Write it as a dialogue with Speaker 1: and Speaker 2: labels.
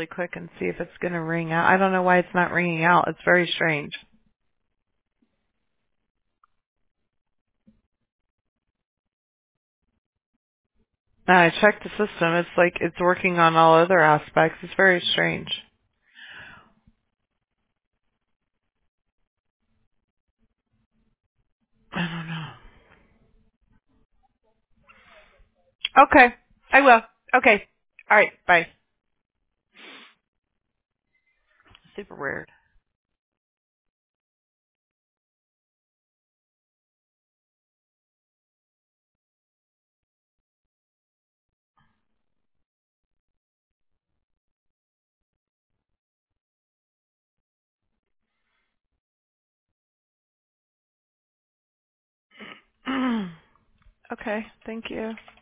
Speaker 1: really quick and see if it's going to ring out. I don't know why it's not ringing out. It's very strange. I checked the system. It's like it's working on all other aspects. It's very strange. I don't know. Okay. I will. Okay. All right. Bye. Super weird. Okay. Thank you.